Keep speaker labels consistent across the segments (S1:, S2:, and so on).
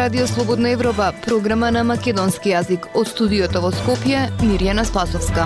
S1: Радио Слободна Европа, програма на македонски јазик. Од студиото во Скопје, Мирјана Спасовска.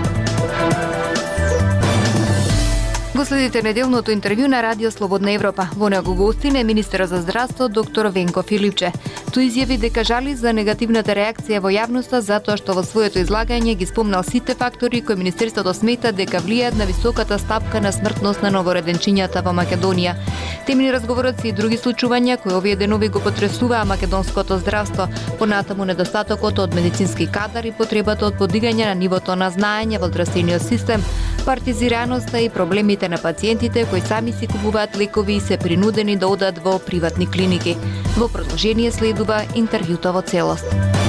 S1: Го следите неделното интервју на Радио Слободна Европа. Во него гостин е министерот за здравство доктор Венко Филипче. Тој изјави дека жали за негативната реакција во јавноста затоа што во своето излагање ги спомнал сите фактори кои министерството смета дека влијаат на високата стапка на смртност на новороденчињата во Македонија. Темни разговорот се и други случувања кои овие денови го потресуваа македонското здравство, понатаму недостатокот од медицински кадар и потребата од подигање на нивото на знаење во здравствениот систем, партизираноста и проблемите на пациентите кои сами си купуваат лекови и се принудени да одат во приватни клиники. Во продолжение следува интервјуто во целост.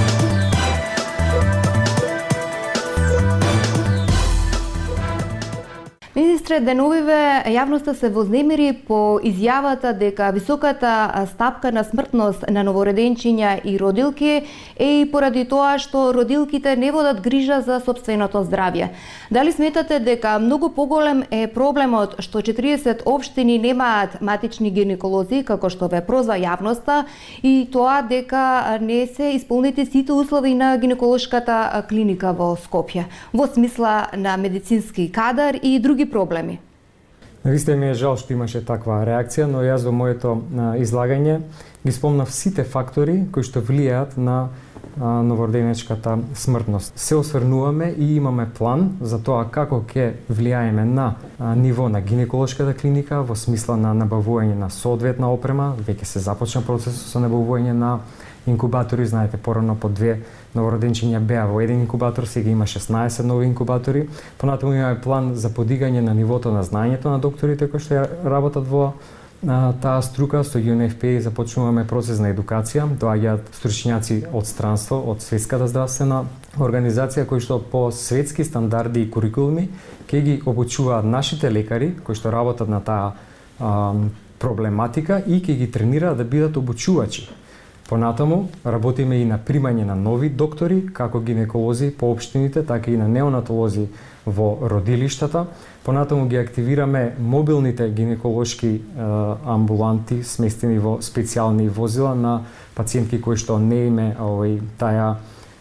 S1: Министре, деновиве јавноста се вознемири по изјавата дека високата стапка на смртност на новороденчиња и родилки е и поради тоа што родилките не водат грижа за сопственото здравје. Дали сметате дека многу поголем е проблемот што 40 општини немаат матични гинеколози, како што ве прозва јавноста, и тоа дека не се исполнети сите услови на гинеколошката клиника во Скопје, во смисла на медицински кадар и други проблеми?
S2: Навистина ми е жал што имаше таква реакција, но јас во моето излагање ги спомнав сите фактори кои што влијаат на новороденечката смртност. Се осврнуваме и имаме план за тоа како ќе влијаеме на ниво на гинеколошката клиника во смисла на набавување на соодветна опрема. Веќе се започна процесот со набавување на инкубатори, знаете, порано по 2 новороденчиња беа во еден инкубатор, сега има 16 нови инкубатори. Понатаму имаме план за подигање на нивото на знаењето на докторите кои што работат во таа струка. Со UNFPA започнуваме процес на едукација, доаѓаат стручњаци од странство, од Светската здравствена организација кои што по светски стандарди и курикулуми ќе ги обучуваат нашите лекари кои што работат на таа проблематика и ќе ги тренираат да бидат обучувачи. Понатаму работиме и на примање на нови доктори, како гинеколози по општините, така и на неонатолози во родилиштата. Понатаму ги активираме мобилните гинеколошки амбуланти, сместени во специјални возила на пациентки кои што не име таа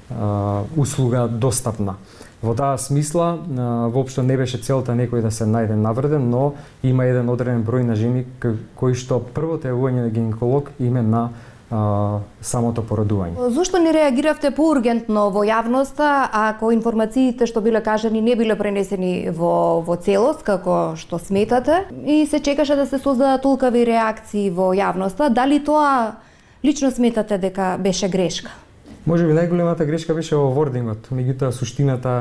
S2: услуга достапна. Во таа смисла, воопшто не беше целта некој да се најде навреден, но има еден одреден број на жени кои што првото јавување на гинеколог име на самото породување.
S1: Зошто не реагиравте поургентно во јавноста, ако информациите што биле кажани не биле пренесени во целост, како што сметате, и се чекаше да се создадат толкави реакции во јавноста? Дали тоа лично сметате дека беше грешка?
S2: Можеби најголемата грешка беше во вордингот, меѓутоа суштината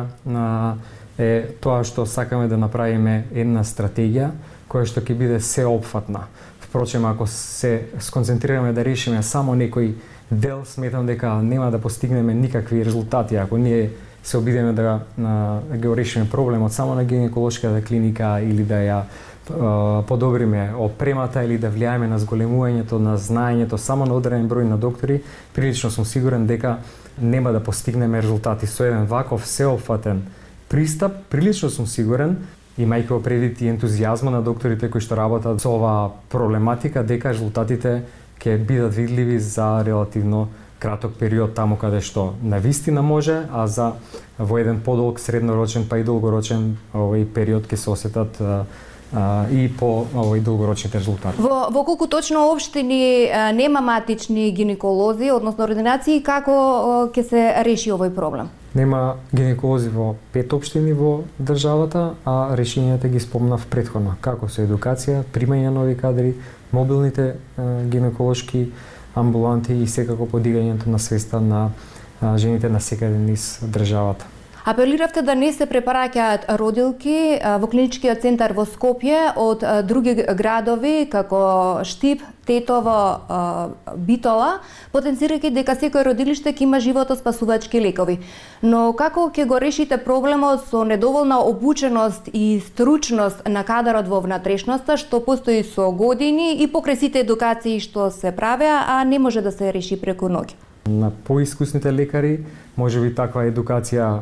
S2: е тоа што сакаме да направиме една стратегија која што ќе биде сеопфатна. Впрочем, ако се сконцентрираме да решиме само некој дел, сметам дека нема да постигнеме никакви резултати. Ако ние се обидеме да го решиме проблемот само на гинеколошката клиника или да ја подобриме опремата или да влијаеме на зголемувањето на знаењето само на одреден број на доктори, прилично сум сигурен дека нема да постигнеме резултати. Со еден ваков сеопфатен пристап, прилично сум сигурен, имајќи во предвид и ентузијазма на докторите кои што работат со оваа проблематика, дека резултатите ќе бидат видливи за релативно краток период таму каде што навистина може, а за во еден подолг среднорочен па и долгорочен период ќе се осетат и по долгорочните резултати.
S1: Во колку точно општини нема матични гинеколози, односно ординации, како ќе се реши овој проблем?
S2: Нема гинеколози во 5 општини во државата, а решенијата ги спомнав претходно, како со едукација, примање нови кадри, мобилните гинеколошки амбуланти и секако подигањето на свеста на жените на секаде низ државата.
S1: Апелиравте да не се препараќаат родилки во клиничкиот центар во Скопје од други градови како Штип, Тетово, Битола, потенцирајќи дека секој родилиште ќе има животоспасувачки лекови. Но како ќе го решите проблемот со недоволна обученост и стручност на кадарот во внатрешноста, што постои со години и покрај сите едукации што се правеа, а не може да се реши преку ноќ?
S2: На поискусните лекари, можеби таква едукација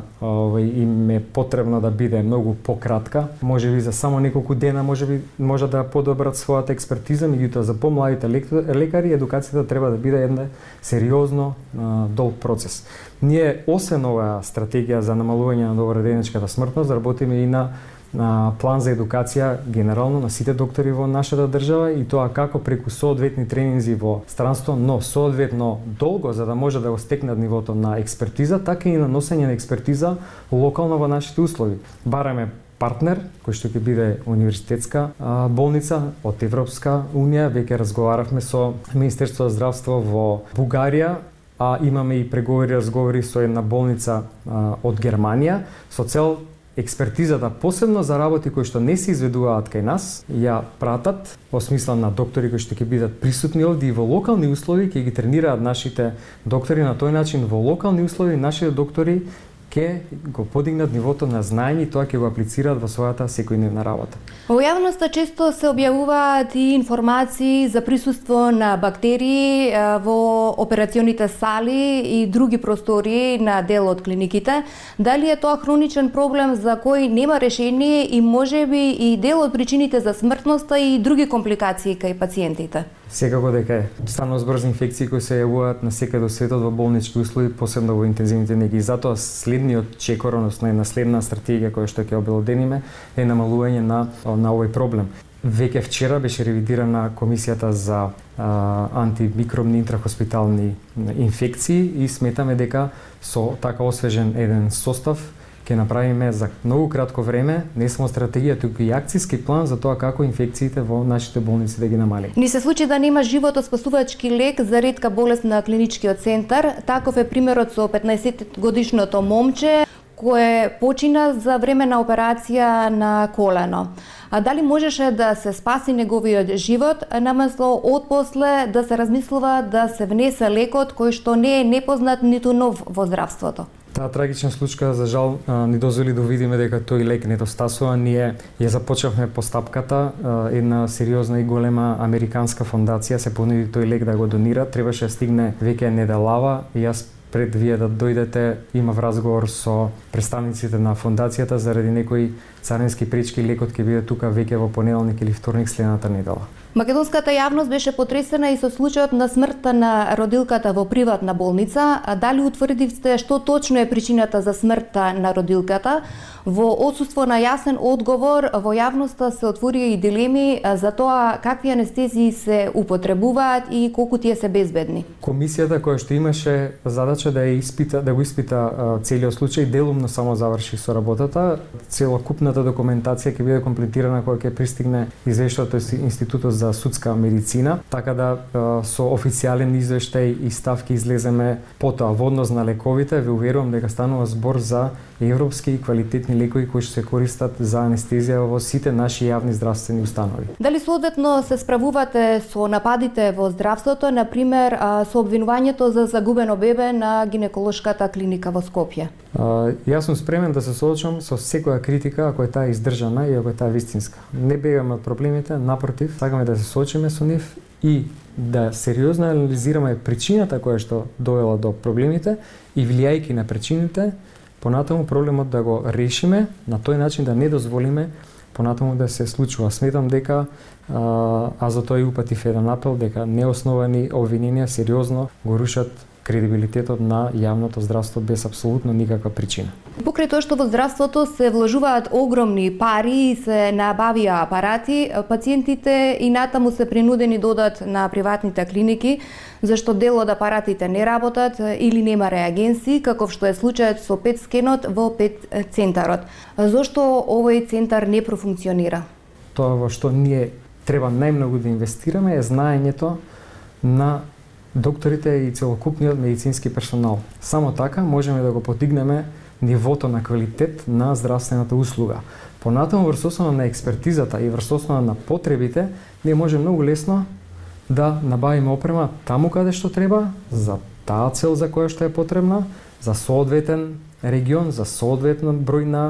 S2: им е потребно да биде многу пократка, можеби за само неколку дена може да подобрат својата експертиза, меѓутоа за помладите лекари едукацијата треба да биде една сериозно долг процес. Ние освен оваа стратегија за намалување на добrodенечката смртност, работиме и на план за едукација генерално на сите доктори во нашата држава и тоа како преку соодветни тренинзи во странство, но соодветно долго за да може да го стекнат нивото на експертиза, така и на носење на експертиза локално во нашите услови. Бараме партнер кој што ќе биде универзитетска болница од Европска унија, веќе разговаравме со Министерството за здравство во Бугарија, а имаме и разговори со една болница од Германија со цел експертизата, посебно за работи кои што не се изведуваат кај нас, ја пратат во смисла на доктори кои што ќе бидат присутни овде и во локални услови ќе ги тренираат нашите доктори. На тој начин во локални услови нашите доктори ќе го подигнат нивото на знаење и тоа ќе го аплицираат во својата секојдневна работа.
S1: Во јавноста често се објавуваат и информации за присуство на бактерии во операционите сали и други простори на дел од клиниките. Дали е тоа хроничен проблем за кој нема решение и можеби и дел од причините за смртноста и други компликации кај пациентите?
S2: Секако дека е. Стану брзи инфекции кои се јавуваат на секаде во светот во болнички услови, посебно во интензивните неги. И затоа следниот чекор, односно една следна стратегија која што ќе обелодениме е намалување на овој проблем. Веќе вчера беше ревидирана комисијата за антимикробни интрахоспитални инфекции и сметаме дека со така освежен еден состав ќе направиме за многу кратко време не само стратегија, туку и акцијски план за тоа како инфекциите во нашите болници да ги намалим.
S1: Ни се случи да нема животоспасувачки лек за ретка болест на клиничкиот центар. Таков е примерот со 15-годишното момче кое почина за време на операција на колено. А дали можеше да се спаси неговиот живот, наместо отпосле да се размислува да се внесе лекот кој што не е непознат ниту нов во здравството?
S2: Таа трагична случка, за жал, ни дозволи да видиме дека тој лек недостасува. Ние ја започнавме постапката, една сериозна и голема американска фондација се понуди тој лек да го донира. Требаше да стигне веќе неделава и јас пред вие да дојдете имав разговор со представниците на фондацијата заради некои царински пречки. Лекот ќе биде тука веќе во понеделник или вторник следната недела.
S1: Македонската јавност беше потресена и со случајот на смртта на родилката во приватна болница. Дали утврдивте што точно е причината за смртта на родилката? Во отсуство на јасен одговор, во јавноста се отворија и дилеми за тоа какви анестезии се употребуваат и колку тие се безбедни.
S2: Комисијата која што имаше задача да го испита целиот случај, делумно само заврши со работата. Целокупната документација ќе биде комплетирана кога ќе пристигне извештајот од Институтот за судска медицина, така да со официјален извештај и ставки излеземе потоа. Во однос на лековите, ве уверувам дека станува збор за европски и квалитетни лекови кои се користат за анестезија во сите наши јавни здравствени установи.
S1: Дали соодветно се справувате со нападите во здравството, на пример со обвинувањето за загубено бебе на гинеколошката клиника во Скопје?
S2: Јас сум спремен да се соочам со секоја критика ако е таа издржана и ако е таа вистинска. Не бегаме од проблемите, напротив, сакаме да се соочиме со нив и да сериозно анализираме причината која што довела до проблемите и влијајќи на причините, понатаму проблемот да го решиме на тој начин да не дозволиме понатаму да се случува. Сметам дека за тоа и упатив еден апел дека неосновани обвиненија сериозно го рушат кредибилитетот на јавното здравство без апсолутно никаква причина.
S1: Покрај тоа што во здравството се вложуваат огромни пари и се набавија апарати, пациентите и натаму се принудени да одат на приватните клиники, зашто дел од апаратите не работат или нема реагенси, каков што е случајот со ПЕТ скенот во ПЕТ центарот. Зошто овој центар не профункционира?
S2: Тоа во што ние треба најмногу да инвестираме е знаењето на докторите и целокупниот медицински персонал. Само така можеме да го подигнеме нивото на квалитет на здравствената услуга. Понатаму врз основа на експертизата и врз основа на потребите, ние може многу лесно да набавиме опрема таму каде што треба, за таа цел за која што е потребна, за соодветен регион, за соодветен број на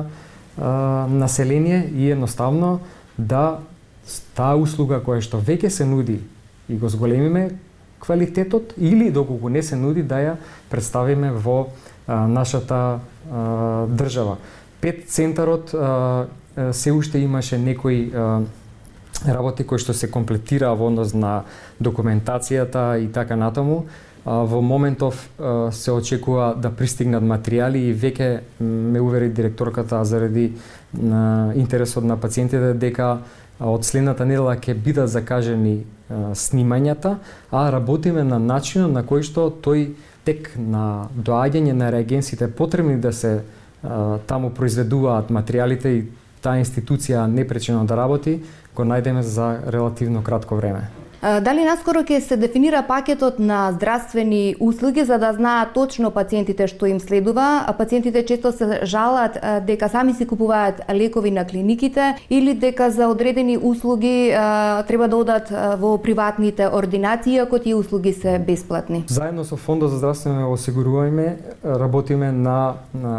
S2: население и едноставно да таа услуга која што веќе се нуди и го зголемиме квалитетот или доколку не се нуди да ја представиме во нашата држава. Пет центарот се уште имаше некои работи кои што се комплетираа во однос на документацијата и така натаму. Во моментов се очекува да пристигнат материјали и веќе ме увери директорката заради интересот на пациентите дека од следната недела ќе бидат закажени снимањата, а работиме на начинот на кој што тој тек на доаѓање на реагенсите потребни да се таму произведуваат материјалите и таа институција непречено да работи, го најдеме за релативно кратко време.
S1: Дали наскоро ќе се дефинира пакетот на здравствени услуги за да знаат точно пациентите што им следува? Пациентите често се жалат дека сами си купуваат лекови на клиниките или дека за одредени услуги треба да одат во приватните ординации, ако тие услуги се бесплатни.
S2: Заедно со Фондот за здравствено осигурување работиме на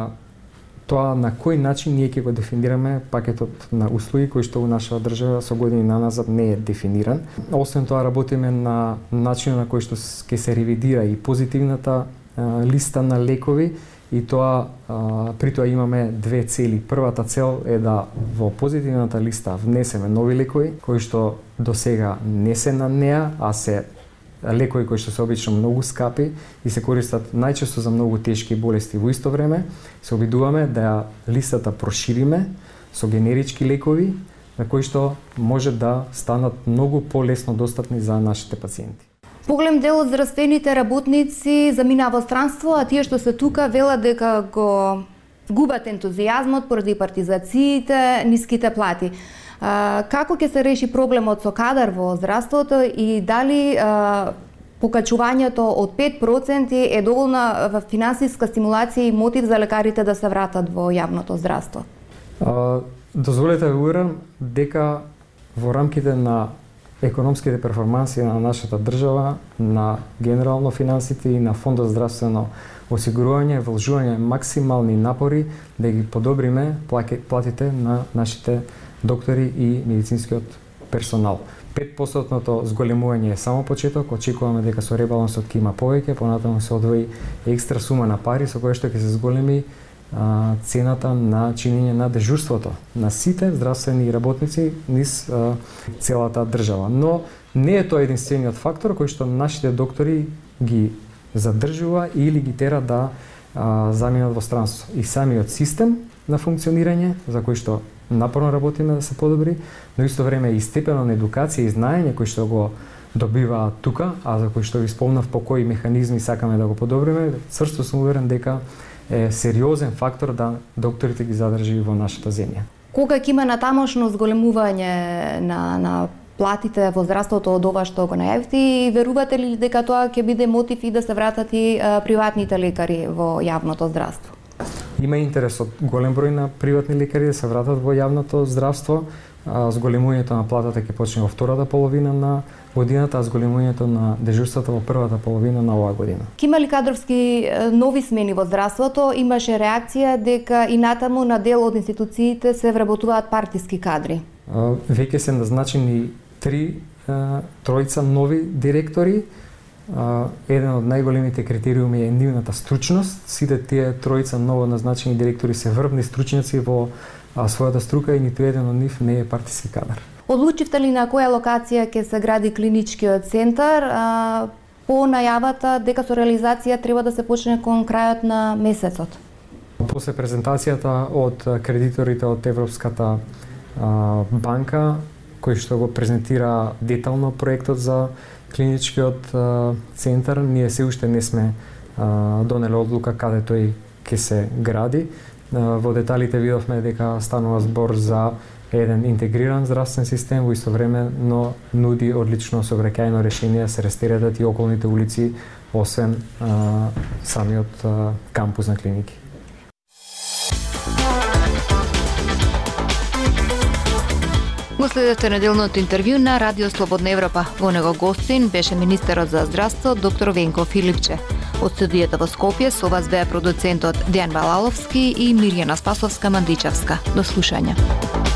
S2: тоа на кој начин ние ќе го дефинираме пакетот на услуги кој што во нашата држава со години наназад не е дефиниран. Освен тоа работиме на начинот на кој што ќе се ревидира и позитивната листа на лекови и тоа при тоа имаме две цели. Првата цел е да во позитивната листа внесеме нови лекови кои што досега не се на неа, а се лекови кои што се обично многу скапи и се користат најчесто за многу тешки болести. Во исто време се обидуваме да листата прошириме со генерички лекови на кои што може да станат многу полесно достапни за нашите пациенти.
S1: Поголем дел од здравствените работници замина во странство, а тие што се тука велат дека го губат ентузијазмот поради партизациите, ниските плати. Како ќе се реши проблемот со кадар во здравството и дали покачувањето од 5% е доволна финансиска стимулација и мотив за лекарите да се вратат во јавното здравство?
S2: Дозволете да уверам дека во рамките на економските перформанси на нашата држава, на генерално финансите и на Фондот за здравствено осигурување, вложување максимални напори да ги подобриме платите на нашите доктори и медицинскиот персонал. 5% зголемување е само почеток, очекуваме дека со ребалансот ќе има повеќе, понатаму се одвои екстра сума на пари со која што ќе се зголеми цената на чинење на дежурството на сите здравствени работници низ целата држава. Но не е тоа единствениот фактор кој што нашите доктори ги задржува или ги тера да заминат во странство. И самиот систем на функционирање за кој што напорно работиме да се подобри, но исто време и степено на едукација и знаење кој што го добиваат тука, а за кој што ви спомнав по кои механизми сакаме да го подобриме, цврсто сум уверен дека е сериозен фактор да докторите ги задржи во нашата земја.
S1: Кога ќе има натамошно зголемување на платите во здравството од ова што го најавите и верувате ли дека тоа ќе биде мотив и да се вратат и приватните лекари во јавното здравство?
S2: Има интерес од голем број на приватни лекари да се вратат во јавното здравство. Зголемувањето на платата ќе почне во втората половина на годината, а зголемувањето на дежурствата во првата половина на оваа година.
S1: Има ли кадровски нови смени во здравството? Имаше реакција дека и натаму на дел од институциите се вработуваат партиски кадри.
S2: Веќе се назначени тројца нови директори. Еден од најголемите критериуми е нивната стручност. Сите тие тројца ново назначени директори се врвни стручњаци во својата струка и ниту еден од нив не е партиски кадар.
S1: Одлучивте ли на која локација ќе се гради клиничкиот центар по најавата дека со реализација треба да се почне кон крајот на месецот?
S2: После презентацијата од кредиторите од Европската банка, кој што го презентира детално проектот за клиничкиот центар, ние се уште не сме донели одлука каде тој ќе се гради. Во деталите видовме дека станува збор за еден интегриран здравствен систем, во исто време, но нуди одлично сообраќајно решение да се растеретат и околните улици, освен самиот кампус на клиники.
S1: Го следевте неделното интервју на Радио Слободна Европа. Во него гостин беше министерот за здравство доктор Венко Филипче. Од студијата во Скопје со вас беа продуцентот Дејан Балаловски и Мирјана Спасовска-Мандичевска. До слушање.